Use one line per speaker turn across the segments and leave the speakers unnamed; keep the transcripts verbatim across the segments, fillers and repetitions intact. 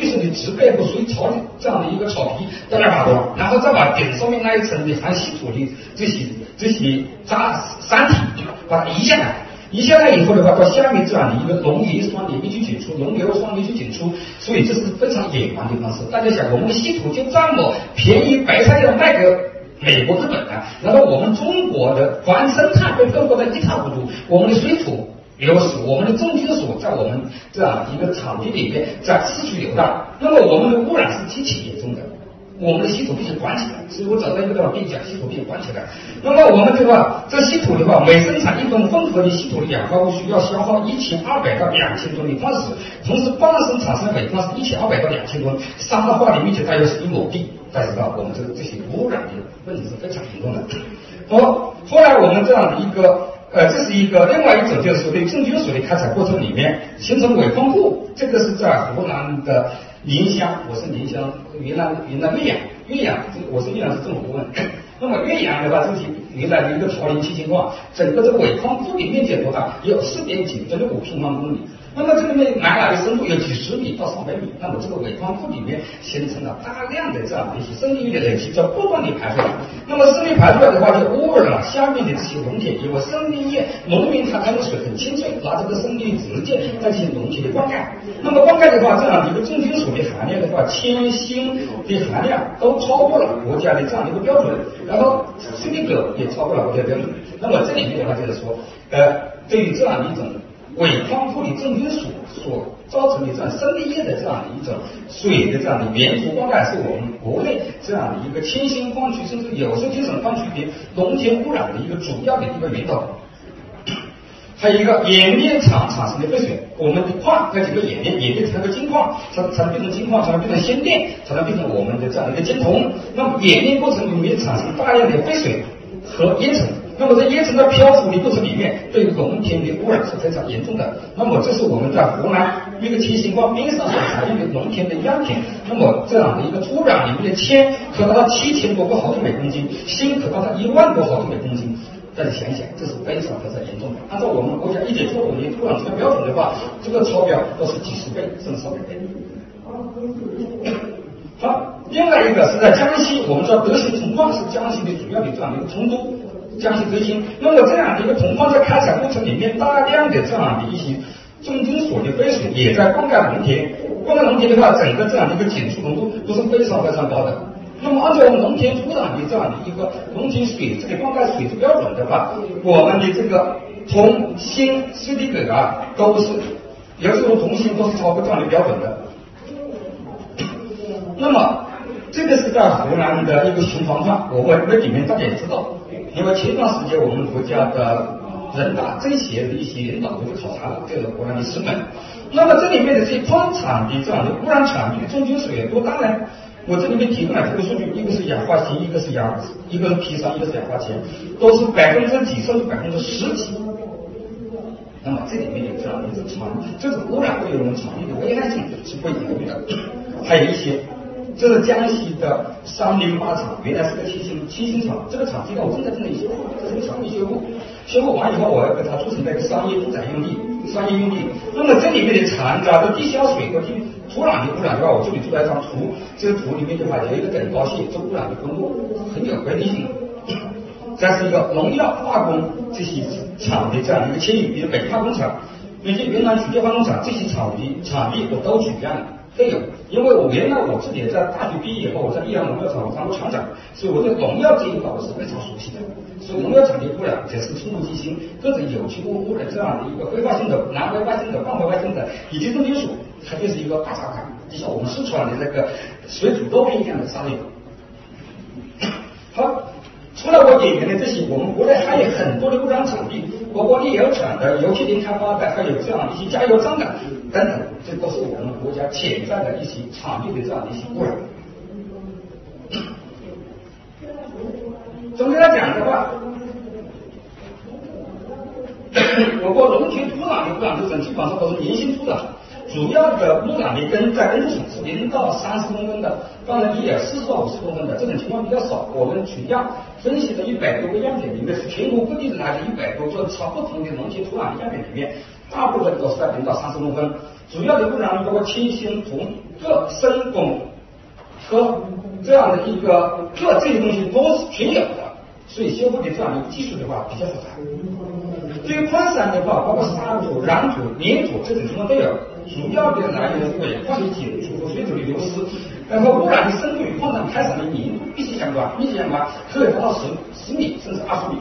绿色的植被和水草的这样的一个草皮在那打多，然后再把顶上面那一层的含稀土的这些这些渣山体把它移下来。移下来以后的话，到下面这样的一个溶液酸里面去检出，溶硫酸里去检出，所以这是非常野蛮的方式。大家想，我们的稀土就这么便宜白菜要卖给美国、日本的，然后我们中国的环生态被破坏得一塌糊涂，我们的水土流失，我们的重金属在我们这样一个场地里面在四处游荡，那么我们的污染是极其严重的。我们的稀土必须管起来，所以我找到一个地方跟你讲，稀土必须管起来。那么我们这个这稀土的话，每生产一吨混合的稀土的氧化物需要消耗一千二百到两千吨的矿石，同时半生产生每矿是一千二百到两千吨，三的话的密集大约是一亩地。大家知道，我们这个这些污染的问题是非常严重的。好，后来我们这样的一个。呃，这是一个另外一种，就是说对重金属的开采过程里面形成尾矿库，这个是在湖南的临湘，我是临湘，云南云南岳阳，岳阳，我是岳阳市政府顾问。那么岳阳的话，这是原来的一个朝林七星矿，整个这个尾矿库的面积多大？有四点几等于五平方公里。那么这里面埋来的深度有几十米到上百米，那么这个尾矿库里面形成了大量的这样的一些生命力的累积，叫不断的排出来。那么生命排出来的话，就污染了下面的这些农田，因为生命液，农民他开的水很清脆，拿这个生命力直接在这些农田里灌溉。那么灌溉的话，这样的一个重金属的含量的话，铅、锌的含量都超过了国家的这样的一个标准，然后C D铬也超过了国家标准。那么这里面的话就是说，呃，对于这样的一种尾矿库的重金属所造成的这样生命液的这样的一种水的这样的源头灌溉，是我们国内这样的一个铅锌矿区甚至有色金属矿区的农田污染的一个主要的一个源头。还有一个冶炼厂产生的废水，我们的矿要经过冶炼，冶炼成个金矿，才才能变成金矿，才能变成锌电，才能变成我们的这样的一个金铜。那么冶炼过程里面产生大量的废水和烟尘。那么在烟尘的漂浮的过程里面，对农田的污染是非常严重的。那么这是我们在湖南一个七星矿边上所采用的农田的样品。那么这样的一个土壤里面的铅可达到七千多个毫克每公斤，锌可达到一万多毫克每公斤。大家想一想，这是非常非常严重的。按照我们国家一九九五年土壤质量标准的话，这个超标都是几十倍甚至上百倍。好，另外一个是在江西，我们知道德兴铜矿是江西的主要的这样的一个成都。江西德兴，那么这样的一个铜矿在开采过程里面，大量的这样的一些重金属的废水也在灌溉农田。灌溉农田的话，整个这样的一个检出浓度都是非常非常高的。那么按照农田土壤的这样的一个农田水质的灌溉水质标准的话，我们的这个铜、锌、C D铬啊，都是有时候铜锌都是超过这样的标准的。那么这个是在湖南的一个循环矿，我们这里面大家也知道，因为前段时间我们国家的人大政协的一些领导都去考察了这个湖南的石门。那么这里面的这些矿产的这样的污染产的重金属有多大呢？我这里面提供了这个数据，一个是氧化锌，一个是氧，一个是砒霜，一个是氧化铅，都是百分之几甚至百分之十几。那么这里面有这样的一种产，这种污染对于我们产业的危害性是不言喻的。还有一些。这是江西的三零八厂，原来是个七星七星厂，这个厂现在我正在正在修复，这是个厂地修复，修复完以后我要给它做成一个商业住宅用地，商业用地。那么这里面的残渣的地下水和地土壤的污染的话，我这里做了一张图，这个图里面的话有一个等高线，这污染的分布很有规律性。这是一个农药化工这些厂的这样一个迁移，比如北化工厂、以及云南曲江化工厂这些厂的场地我都举办了。费用，因为我原来我自己在大学毕业以后，我在益阳农药厂我当过厂长，所以我对农药这一块我是非常熟悉的。所以农药产业污染也是触目惊心，各种有机物污染这样的一个挥发性的、难挥发性的、半挥发性的以及重金属，它就是一个大杂糠，就像我们四川的那个水煮肉片一样的沙粒。好。除了我点名的这些，我们国内还有很多的污染场地，包括炼油厂的、油气田开发的，还有这样一些加油站的等等，这都是我们国家潜在的一些场地的这样的一些污染。总的来讲的话，我国农田土壤的污染过程基本上都是粘性土壤。主要的污染的根在根处是零到三十公分的，当然也有四十到五十公分的，这种情况比较少。我们取样分析的一百多个样品里面，是全国各地的来自一百多个超不同的农田土壤的样品里面，大部分都是在零到三十公分。主要的污染包括铅、锌、铜、 各深拱和这样的一个各这些东西都是全有的，所以修复的这样的技术的话比较复杂。对于矿山的话，包括沙土、壤土、粘土这种情况都有，主要的来源是为化学紧处和水土的流失，然后污染的深度与矿山开采的粘度密切相关，密切相关可以达到十十米甚至二十米。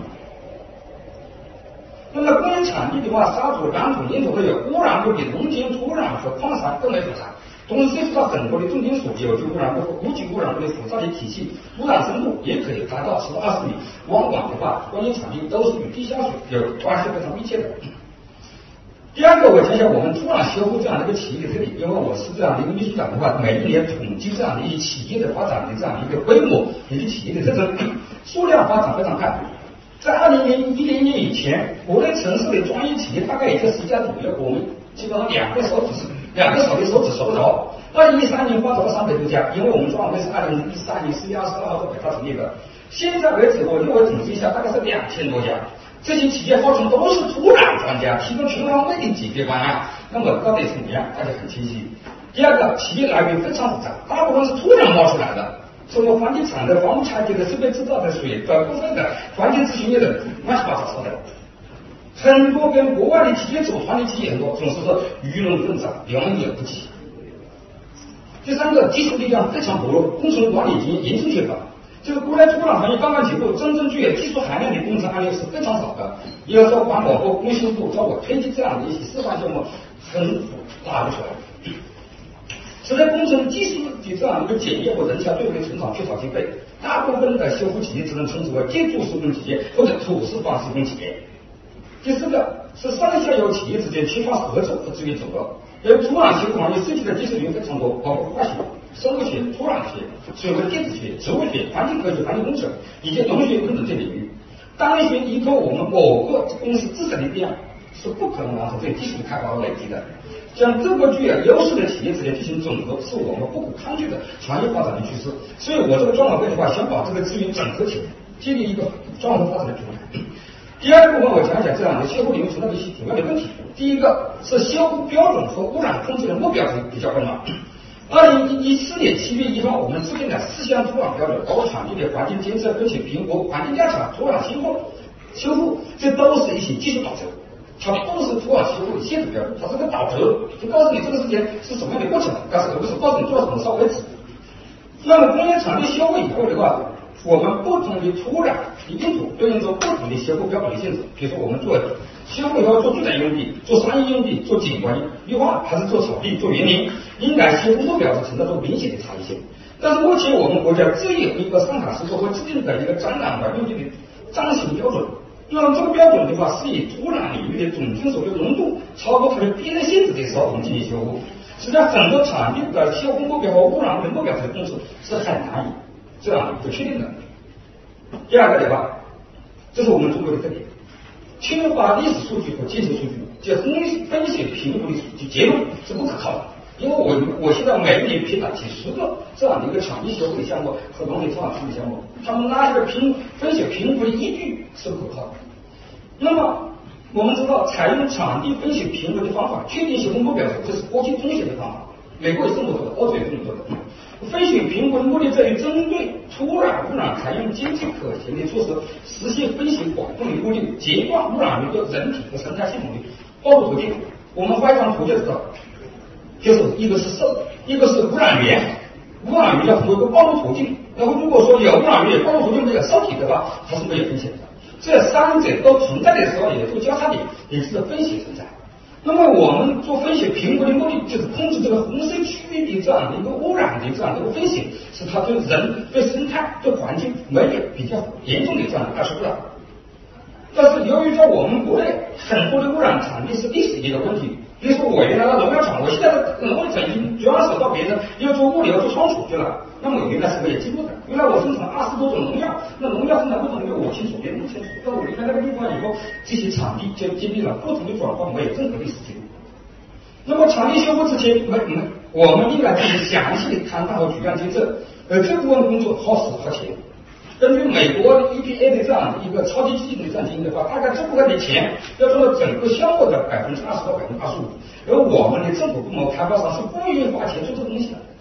那么工业产地的话，沙土、壤土、粘土都有，污染会比农田、土壤和矿山更为复杂，同时涉及到很多的重金属、有机污染或无机污染类复杂的体系，污染深度也可以达到十到二十米。往往的话，工业产地都是与地下水有关系非常密切的。第二个，我讲讲我们土壤修复这样的一个企业的特点，因为我是这样的一个秘书长的话，每一年统计这样的一些企业的发展的这样的一个规模以及企业的特征，数量发展非常快。在二零零一零年以前，国内城市的专业企业大概也就十家左右，我们基本上两个手指两个手的手指数得着。二零一三年发展了三百多家，因为我们专委会是二零一三年四月二十二号在北大成立的。现在为止，我略微统计一下，大概是两千多家。这些企业号称都是土壤专家，提供全方位的解决方案。那么到底是怎么样？大家很清晰。第二个，企业来源非常复杂，大部分是土壤冒出来的。什么房地产的、房屋拆解的、设备制造的、水的、部分的、环境咨询业的，乱七八糟的。很多跟国外的企业组团的企业很多，总是说鱼龙混杂，良莠不齐。第三个，技术力量非常薄弱，工程管理经验严重缺乏。这个国内土壤行业刚刚起步，真正具有技术含量的工程案例是非常少的。有时候环保部、工修部找我推荐这样的一些示范项目，很拉不出来。此外，工程技术的这样一个检验和人才对外成长缺少经费，大部分的修复企业只能称之为建筑施工企业或者土施方施工企业。第四个是上下游企业之间缺乏合作和资源整合。而土壤修复行业涉及的技术领域非常多，包括化学、生物学、土壤学、水文电子学、植物学、环境科学、环境工程以及农学等等这领域。单纯依靠我们某个公司自身的力量是不可能完成这个技术的开发和累积的。将各个具有优势的企业之间进行整合，是我们不可抗拒的产业发展的趋势。所以我这个专委会的话，想把这个资源整合起来，建立一个专门发展的平台。第二个部分，我讲讲这样的修复领域存在的一些主要的问题。第一个是修复标准和污染控制的目标比较困难。二零一四年七月一号，我们制定了四项土壤标准，包括场地的环境监测、风险评估、环境调查、土壤修复、修复，这都是一些技术导则。它都是土壤修复的限制标准，它是个导则，就告诉你这个事情是什么样的过程，但是而不是告诉你做什么稍微止。那么工业场地修复以后的话，我们不同的土壤的用途对应着不同的修复标准的限制。比如说我们做修复以后做住宅用地、做商业用地、做景观绿化，还是做草地、做园林，应该修复目标是存在着明显的差异性。但是目前我们国家只有一个上海市社会制定的一个展览环用地的暂行标准。那么这个标准的话，是以土壤领域的总金属的浓度超过它的必然限制的时候，我们进行修复。实际上，很多产地的修复目标和污染的目标的控制是很难以这样不确定的。第二个的话，这是我们中国的特点，缺乏历史数据和建设数据，这分分析评估的结论是不可靠的。因为我我现在每年评了几十个这样的一个场地修复的项目和农田土壤处理项目，他们那一个评分析评估的依据是不可靠的。那么我们知道，采用场地分析评估的方法确定修复目标，这是国际通行的方法，美国也这么做的，欧洲也这么做的。分析评估的目的在于针对土壤污染采用经济可行的措施，实现分析管控的目的，截断污染源对人体和生态系统的暴露途径。我们画一张图就知道，就是一个是受，一个是污染源，污染源要通过一个暴露途径。然后如果说有污染源、暴露途径没有受体的话，它是没有风险的。这三者都存在的时候，也做交叉点，也是分析存在。那么我们做分析评估的目的，就是控制这个红色区域的这样的一个污染的这样的一个风险，使它对人、对生态、对环境没有比较严重的这样的二次污染。但是由于在我们国内很多的污染产地是历史的一个问题，比如说我原来的农药厂，我现在的农药厂已经转手到别人，要做物流、做仓储去了。那么我原来是没有记录的，原来我生产二十多种农药，那农药生产过程里面我清楚，别人不清楚。那我离开那个地方以后，这些场地就经历了不同的转换，没有任何历史记录。那么场地修复之前，没没，我们应该进行详细的勘探和举案监测，而这部分工作耗时耗钱。根据美国 E P A 的这样的一个超级基金的这样经营的话，大概这部分的钱要做到整个项目的百分之二十到百分之二十五，而我们的政府部门开发商是不愿意花钱做这个东西的。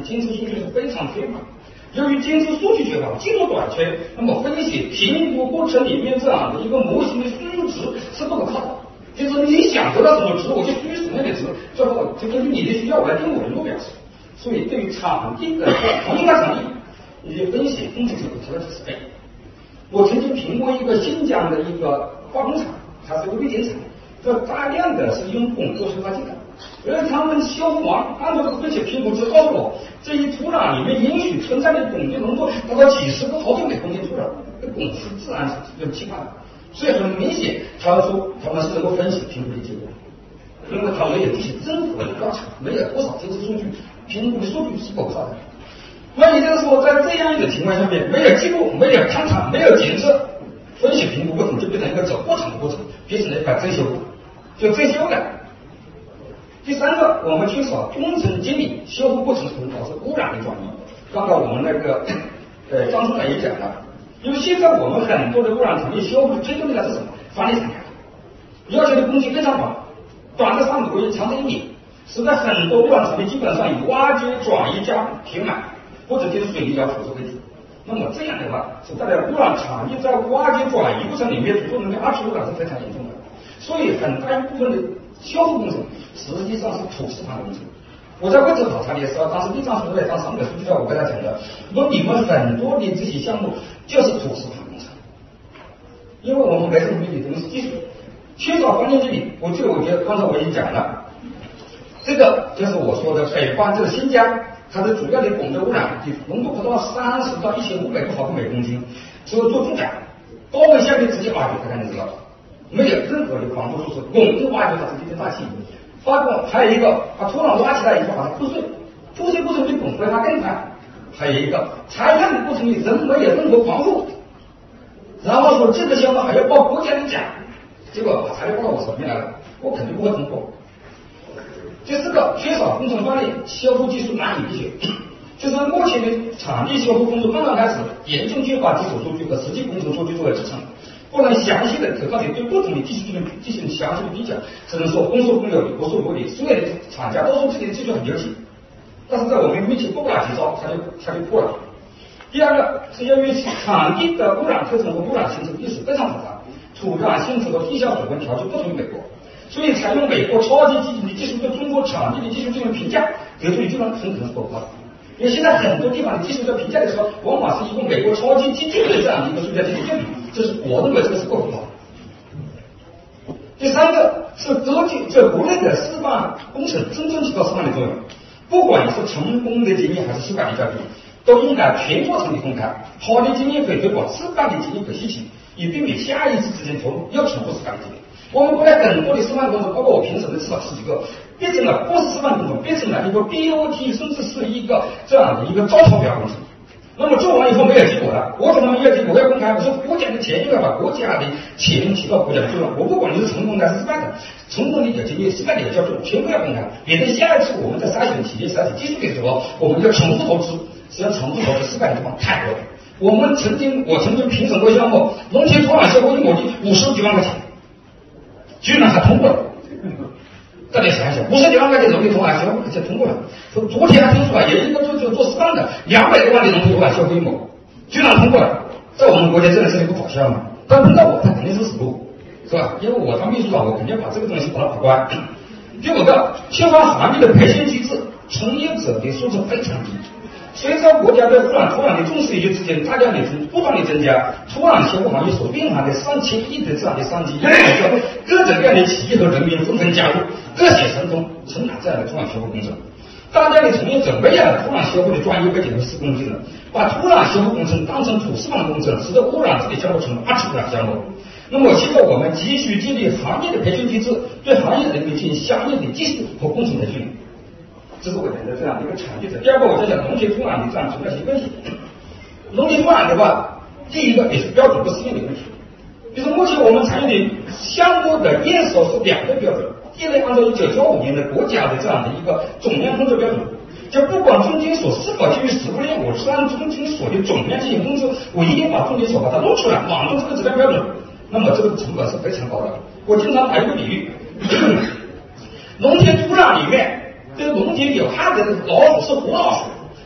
监测数据是非常缺乏。由于监测数据缺乏、技术短缺，那么分析评估过程里面这样的一个模型的输入值是不可靠的。就是你想得到什么值，我就输入什么样的值，最后就根据你的需要我来定我的目标值。所以对于场地的同一个场地，你的分析工程是提了几十倍。我曾经评估一个新疆的一个化工厂，它是一个绿电厂，这大量的是用汞做催化剂的。而他们消防完按照这个分析评估值告诉我，这一土壤里面允许存在的汞的浓度达到几十个毫克每公斤出来，这汞是自然有气化的。所以很明显，他们说他们是能够分析评估的结果，因为他没有这些任何的调查，没有多少监测数据，评估的数据是不可靠的。那也就是说，在这样一个情况下面，没有记录，没有勘察，没有检测，分析评估过程就变成一个走过场的过程，变成了一个增修，就增修的。第三个，我们缺少工程经理，修复过程可能导致污染的转移。刚刚我们那个呃张处长也讲了，因为现在我们很多的污染产业修复追究的是什么？房地产，要求的工期非常短，短的三个月，长的一年，使得很多污染产业基本上以挖掘、转移加填满或者就是水泥窑处置为主。那么这样的话，使得污染产业在挖掘转移过程里面主动的二次污染是非常严重的。所以很大一部分的修复工程实际上是土石盘工程。我在位置考察的时候，当时地政署的当上面书记长我跟他讲的，说你们很多的这些项目就是土石盘工程，因为我们没什么没有东西技术，缺少环境经理。我这个我觉得刚才我已经讲了，这个就是我说的北方这个新疆，它的主要的汞的污染浓度不到三十到一千五百个毫克每公斤，只有做重改，高温下面直接挖掘，大家知道。没有任何的防护措施，汞就挖掘它直接大气，发过还有一个把土壤挖起来以后把它铺碎，铺碎过程比汞挥发更快，还有一个裁判的过程里人没有任何防护，然后说这个项目还要报国家的奖，结果把材料报到我手里来了，我肯定不会通过。第四个，缺少工程专利，修复技术难以理解。就是目前的场地修复工作刚刚开始，严重缺乏基础数据和实际工程数据作为支撑。不能详细的可靠的对不同的技术进行进行详细的比较，只能说公说公有理，婆说婆理。所有的厂家都说自己的技术很牛气，但是在我们面前不打几招，他就他就破了。第二个是由于场地的污染特征和污染形成历史非常复杂，土壤性质和地下水文条件不同于美国，所以采用美国超级激进的技术对中国场地的技术进行评价，得出的结论很可能是不可靠的。因为现在很多地方的技术在评价的时候，往往是一个美国超级激进的这样的一个数据来进行对比，这是我认为这个是不可靠的。第三个是国际在国内的示范工程真正起到示范的作用，不管是成功的经验还是失败的教训，都应该全过程的公开，好的经验可以推广，失败的经验可以吸取，以避免下一次之间投入又重复失败的经验。我们国内很多的示范工程，包括我评审的至少十几个，变成了不是示范工程，变成了一个 B O T， 甚至是一个这样的一个招超标工程。那么做完以后没有结果了，我怎么没有结果？我要公开，我说国家的钱应该把国家的钱提到国家的作用。我不管你是成功的还是失败的，成功的有经验，失败的有教训，全部要公开。免得下一次我们在筛选企业、筛选技术的时候，我们要重复投资，实际上重复投资失败的地方太多了。我们曾经，我曾经评审过项目，农田土壤修复一亩地五十几万块钱。居然还通过了，大家想一想，五十几万块钱农田土壤修复就通过了。说昨天还听说啊，有一个做做做示范的两百多万的农田土壤修复一亩，居然通过了，在我们国家真的是一个搞笑嘛？但轮到我，他肯定是死路，是吧？因为我当秘书长，我肯定把这个东西把它把关。第五个，缺乏行业的培训机制，从业者的素质非常低。随着国家对污染土壤的重视与之间大量的不断的增加，土壤修复行业所蕴含的上千亿的这样的商机，各种各样的企业和人民纷纷加入，各显神通，承揽这样的土壤修复工程。大量的从业者没有土壤修复的专业背景和施工技能，把土壤修复工程当成土示范工程，使得污染这类项目成了二次污染项目。那么现在我们急需建立行业的培训机制，对行业人员进行相应的技术和工程培训。这是我觉得这样的一个产业者。第二个，我在讲农田土壤的这样主要性分析。农田土壤的话，第一个也是标准不适应的问题。就是目前我们采用的项目的验收是两个标准，第一类按照一九九五年的国家的这样的一个总量控制标准，就不管重金属是否基于食物链，我是按重金属的总量进行控制，我一定把重金属把它弄出来，满足这个质量标准。那么这个成本是非常高的。我经常打一个比喻，农田土壤里面。这个农田有害的老鼠是活老鼠，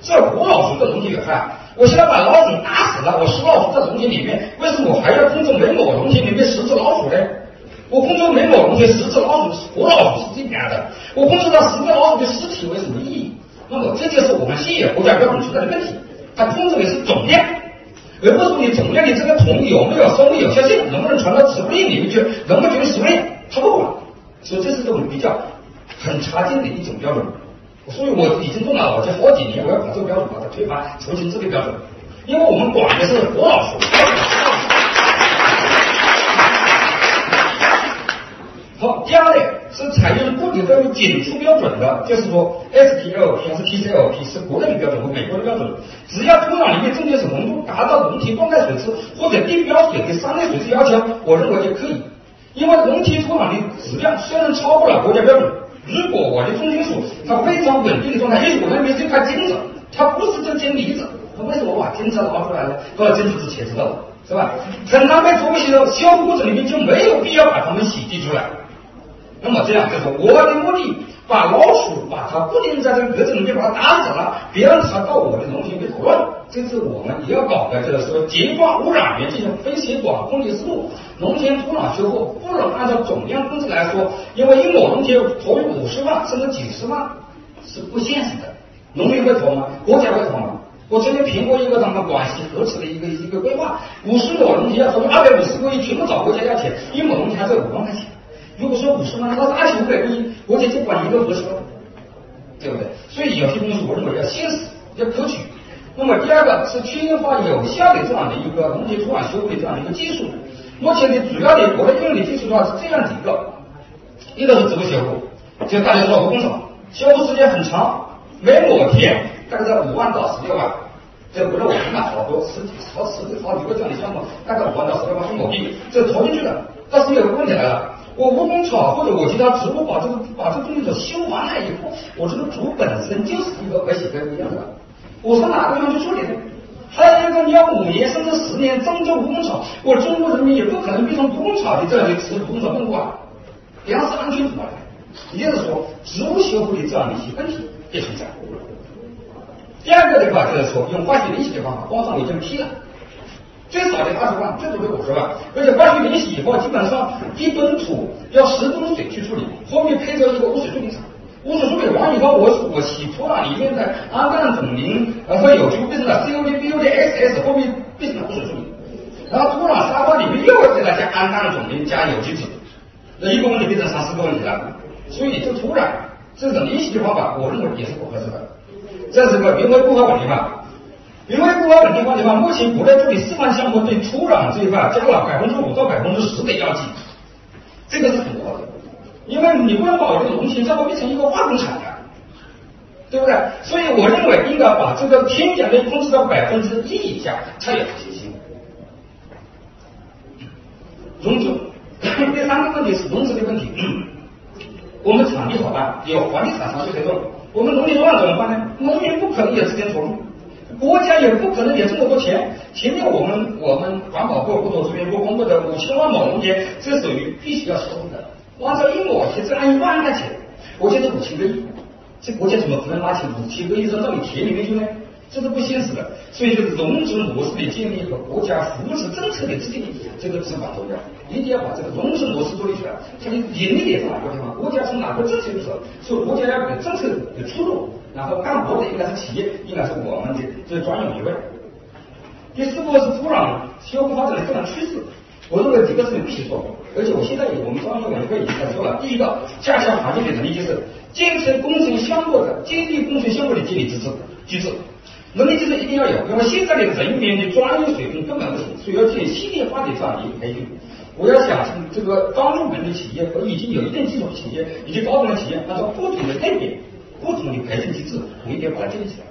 这活老鼠的农田有害。我现在把老鼠打死了，我食老鼠在农田里面，为什么我还要控制每亩农田里面十只老鼠呢？我控制每亩农田十只老鼠，活老鼠是这样的，我控制到十个老鼠的尸体有什么意义？那么这就是我们现有国家标准出来的问题，它控制的是总量，而不是你总量的这个桶有没有生物有效性，能不能传到食物链里面去，能不能决定食物链，它不管。所以这是我们比较很差劲的一种标准。所以我已经动了脑筋好几年，我要把这个标准把它推翻，重新制定标准，因为我们管的是活老鼠。好，第二类是采用固定的检出标准的，就是说 S T L P 还是 T C L P 是国内的标准和美国的标准，只要土壤里面重金属浓度达到农田灌溉水质或者地标水的三类水质要求，我认为就可以。因为农田土壤的质量虽然超过了国家标准，如果我的重金属它非常稳定的状态，因为我那边这块金子，它不是这金梨子，那为什么我把金子拿出来了？到了金子之前知道的，是吧？很难被作为的消毒过程里面就没有必要把它们洗涤出来。那么这样就是我的目的，把老鼠把它固定在这个格子里面，把它打死了，别让它到我的农田里捣乱。这是我们也要搞的，就是说节抓污染源进行分析管控的思路。农田土壤修复不能按照总量控制来说，因为一亩农田投入五十万甚至几十万是不现实的。农民会投吗？国家会投吗？我曾经评过一个咱们广西河池的一个一个规划，五十亩农田要投入二百五十个亿，全部找国家要钱，一亩农田还是五万块钱。如果说五十万，那是二千五百个亿，国家就管一个河池了，对不对？所以有些东西我认为要现实，要可取。那么第二个是缺乏有效的这样的一个农田土壤修复的这样的一个技术。目前的主要的国内应用的技术的话是这样几个，一个是植物修复，就大家知道工厂修复时间很长，每亩田大概在五万到十六万，这不是我们买好多十几好十几好几个这样的项目，大概五万到十六万是亩地，这投进去了。但是有个问题来了，我蜈蚣草或者我其他植物把这个把这个东西修完了以后，我这个竹本身就是一个和写根一样的，我从哪个地方去处理呢？还有一个你要五年甚至十年种这蜈蚣草，我中国人民也不可能变成蜈蚣草的这样的植物蜈蚣草动物啊，粮食安全怎么来？也就是说，植物修复的这样的一些问题也存在。第二个的话就是说，用化学淋洗的方法，光上我已经批了。最少的二十万，最多的五十万，而且化学淋洗以后，基本上一吨土要十吨水去处理，后面配着一个污水处理厂。污水处理完以后，我我洗土壤里面的氨氮总磷呃和有机物变成了 C O D B O D X S， 后面变成了污水处理，然后土壤沙发里面又要给它加氨氮总磷加有机质，那一个问题变成三四个问题了。所以这土壤这种淋洗的方法，我认为也是不合适的。这是个云微不可稳定法。因为不可稳定化的话，目前国内这里示范项目对土壤这一块加了百分之五到百分之十的药剂，这个是很高的。因为你不能把我这个农田最后变成一个化工厂的，对不对？所以我认为应该把这个添加率控制到百分之一以下才有可行性。种植，第三个问题是种植的问题。我们场地好办，有房地产商去推动，我们农民土壤怎么办呢？农民不可能有资金投入。国家也不可能有这么多钱，前面我们我们环保部、国土资源部公布的五千万亩农田，这属于必须要收的。按照一亩田这按一万块钱，我觉得五千个亿，这国家怎么可能拿起五千个亿扔到你田里面去呢？这是不现实的。所以这个农植模式的建立和国家扶持政策的制定，这个至关重要，一定要把这个农植模式做立出来。它的盈利点在哪个地方？国家从哪个政策入手？所以国家要给政策的出路。然后干活的应该是企业，应该是我们的这专有职位。第四个是土壤修复发展的自然趋势，我认为几个是必须做的，而且我现在也我们专业委员会已经在做了。第一个，加强环境的能力，就是建设工程项目的建立工程项目的监理机制机制，能力机制一定要有，因为现在的人员的专业水平根本不行，所以要建系列化的这样的一个培训。我要想这个刚入门的企业和已经有一定基础的企业以及高端的企业，按照不同的类别。不同的培训机制，我一定要把它建立起来。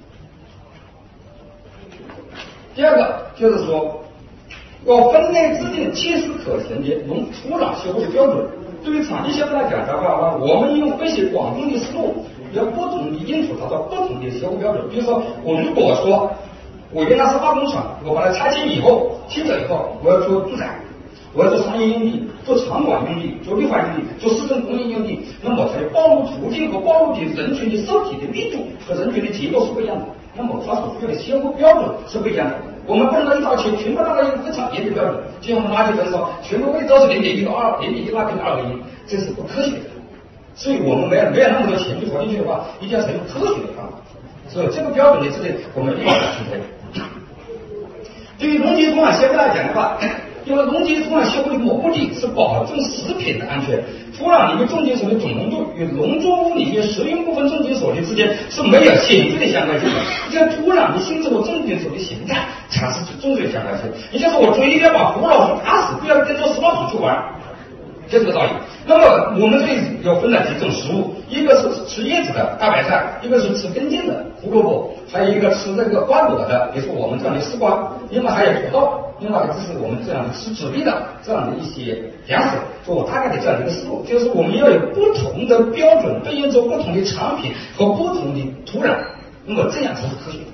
第二个就是说，要分类制定切实可行的农土壤修复的标准。对于场地项目来讲的话，我们用分析广众的思路，要不同的因素达到不同的修复标准。比如说，我如果说我原来是化工厂，我把它拆迁以后、清走以后，我要做住宅， 我要做商业用地、做场馆用地、做绿化用地、做市政公益用地，那么它的暴露途径和暴露的人群的受体的密度和人群的结构是不一样的，那么它所需要的修复标准是不一样的。我们不能够一刀切，全部达到一个非常严的标准，就像我们垃圾分说，全部位都是零点一到二、零点一八跟二个一，这是不科学的。所以我们没有没有那么多钱去投进去的话，一定要采用科学的方法。所以这个标准的这里我们一定要去推。对于农机土壤修复来讲的话，因为农机土壤修复的目的是保证食品的安全，土壤里面重金属的总浓度与农作物里面食用部分重金属的之间是没有显著的相关性的，这个土壤的性质和重金属的形态才是重要的相关性。也就是我追一定要把胡老鼠打死，不要跟着石老鼠去玩，就这个道理。那么我们这里有分了几种食物，一个是吃叶子的大白菜，一个是吃根茎的胡萝卜，还有一个吃这个瓜果的，比如说我们这样的丝瓜，另外还有土豆，另外这是我们这样的吃籽粒的这样的一些粮食。所以我大概的这样的一个思路，就是我们要有不同的标准，对应着不同的产品和不同的土壤，那么这样才是科学。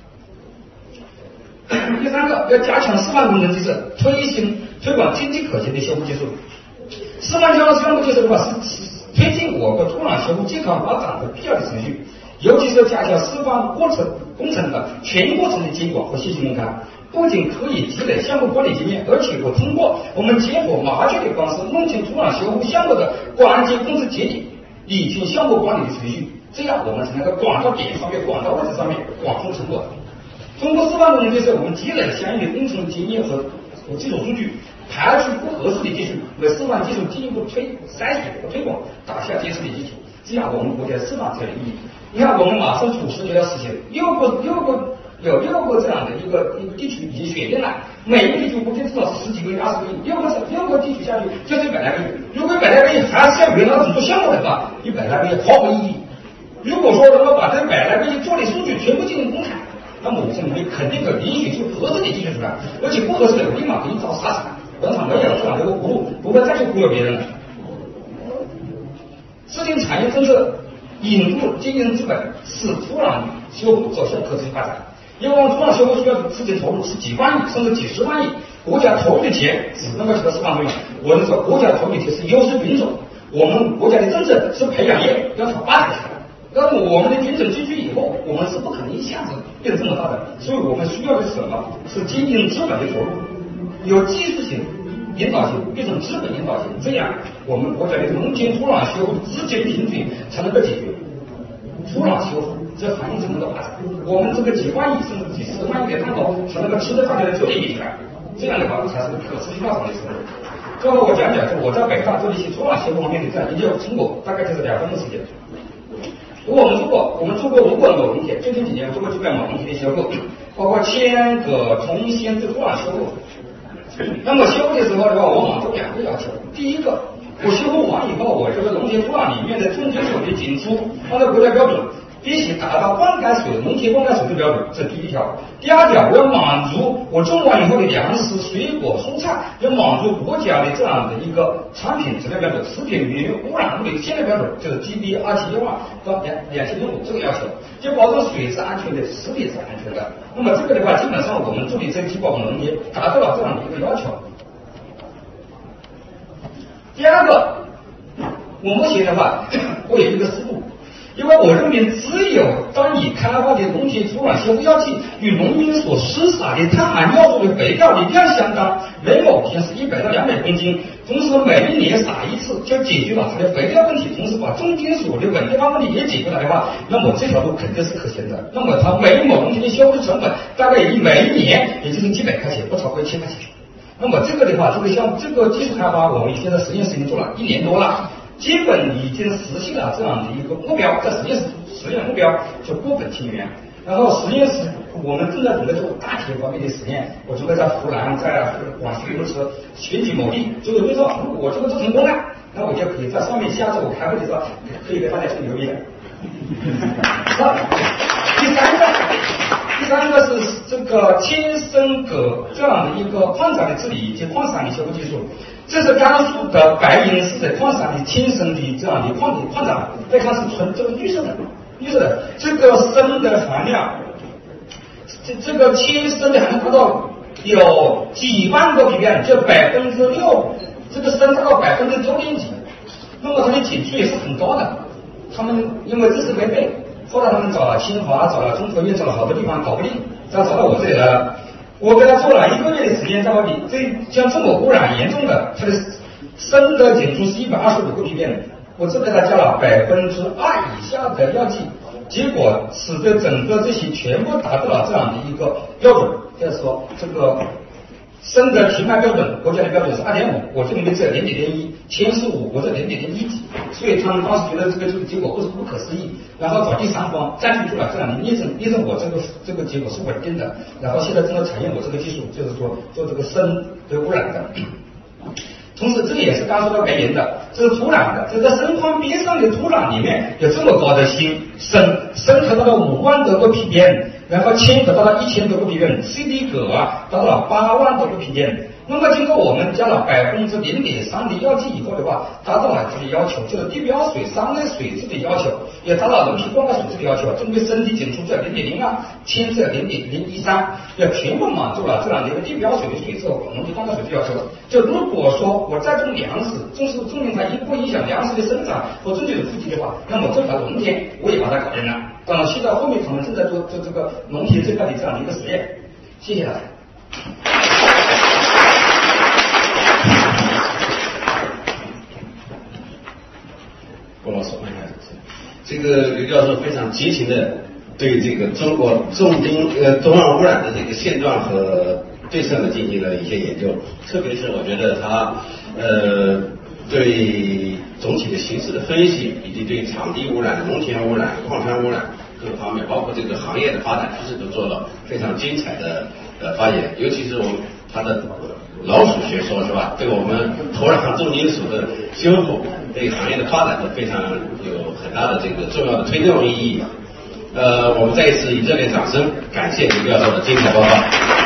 第三个，要加强示范工程机制，推行推广经济可行的修复技术。示范交流项目技术的话，是推进我国土壤修复健康发展的必要的程序，尤其是要加强示范过程工程的全过程的监管和信息公开。不仅可以积累项目管理经验，而且我通过我们结合麻雀的方式，弄清土壤修复项目的关键控制节点，理清项目管理的程序，这样我们才能够管到点上面、管到位置上面，管出成果。通过示范工程就是我们积累相应的工程经验和和技术数据，排除不合适的技术，为示范技术进一步推筛选和推广打下坚实的基础，这样我们国家示范才有意义。你看，我们马上土石就要实现六个六个有六个这样的一个一个地区已经选定了，每个地区估计至少是十几个亿、二十个亿，六个六个地区下去就是一百来个亿。如果一百来个亿还是要原来做项目的话，一百来个亿毫无意义。如果说能够把这一百来个亿做的数据全部进行公开，那么我们你肯定可以允许出合适的技术出来，而且不合适的立马给你找傻子，本场没有这样的一个葫芦，不会再去忽悠别人了。制定产业政策，引入经营资本，使土壤修复走向可持续发展。因为土壤修复需要资金投入是几万亿甚至几十万亿，国家投入的钱只能够起到示范作用。我们说国家投入的钱是优势品种，我们国家的政策是培养业，要炒发展。那么我们的品种进去以后，我们是不可能一下子变这么大的，所以我们需要的是什么？是经营资本的投入，有技术性引导性变成资本引导性，这样我们国家的农田土壤修复资金平均才能够解决土壤修复这行业成本的发展。我们这个几万亿甚至几十万亿的蛋糕才能够吃得大家的就业起来，这样的话才是可持续发展的时候。最后我讲讲，就我在北大做的一些土壤修复方面的这样研究成果，大概就是两分钟时间。如果我们做过，我们做过五个农田，最近几年做过几个农田的修复，包括千葛、崇仙的土壤修复。那么修复的时候的话，往往有两个要求。第一个，我修复完以后，我这个农田土壤里面的重金属的检出，按照国家标准，必须达到灌溉水、农田灌溉水的标准，这是第一条。第二条，我要满足我种完以后的粮食、水果、蔬菜，要满足国家的这样的一个产品质量标准，食品与污染物的限量标准，就是 G B 二七一万到两两千零五这个要求，就保证水是安全的，食品是安全的。那么这个的话，基本上我们做的这几保农田达到了这样的一个要求。第二个，我目前的话，我有一个思路。因为我认为，只有当你开发的农田土壤修复药剂与农民所施撒的碳含尿素的肥料的量相当，每亩田是一百到两百公斤，同时每一年撒一次，就解决了它的肥料问题，同时把重金属的稳定化问题也解决了的话，那么这条路肯定是可行的。那么它每一亩农田的修复成本大概以每一年也就是几百块钱，不超过一千块钱。那么这个的话，这个项目这个技术开发，我们现在实验室已经做了一年多了。基本已经实现了这样的一个目标，在实验室实验目标就拨本清源。然后实验室我们正在准备做大田方面的实验，我准备在湖南、在广西如此选举某地做个对照。如果我这个做成功了，那我就可以在上面下次我开会的时候可以给大家吹牛逼的。第三个，第三个是这个千升葛这样的一个矿产的治理以及矿产的修复技术。这是甘肃的白银市的矿产的千升的这样的矿矿产，再看是纯这个绿色的，绿色的这个砷的含量，这这个千升的含量达到有几万个 ppm， 就百分之六，这个砷达到百分之九点几，那么它的检出也是很高的。他们因为知识违背，后来他们找了清华，找了中科院，找了好多地方搞不定，再找到我这里来。我给他做了一个月的时间，在我里这像这么污染严重的，它的砷的检出是一百二十五个 ppm， 我只给他加了百分之二以下的药剂，结果使得整个这些全部达到了这样的一个标准，就是说这个砷的停卖标准，国家的标准是二点五，我这里面只有零点零一，铅是五，我这零点零一几，所以他们当时觉得这个这个结果不是不可思议，然后找第三方占据出来这样的验证，验证我这个这个结果是稳定的，然后现在正在采用我这个技术，就是说做这个砷的污染的。同时，这个也是刚说到原因的，这是土壤的，这个砷矿边上的土壤里面有这么高的锌，砷砷可达到五万多个 ppm， 然后铅可达到一千多个 ppm，C D 铬啊达到了八万多个 ppm。那么经过我们加了百分之零点三的药剂以后的话，达到了这个要求，就是地表水三类水质的要求，也达到人体灌溉水质的要求，针对身体检出在零点零二，铅在零点零一三，要全部满足了这样的一个地表水的水质和人体灌溉水质要求。就如果说我再种粮食，种植种植它一不影响粮食的生长和种植的富集的话，那么这条农田我也把它搞定了。当然，现在后面他们正在做做这个农田这块的这样的一个实验。谢谢大家。
郭老师，这个刘教授非常激情的对这个中国重金呃中氧污染的这个现状和对策呢进行了一些研究，特别是我觉得他呃对总体的形势的分析，以及对场地污染、农田污染、矿山污染各个方面，包括这个行业的发展趋势，都做了非常精彩的呃发言，尤其是我们他的老鼠学说是吧？对我们土壤重金属的修复，对行业的发展都非常有很大的这个重要的推动意义。呃，我们再一次以热烈掌声感谢刘教授的精彩报告。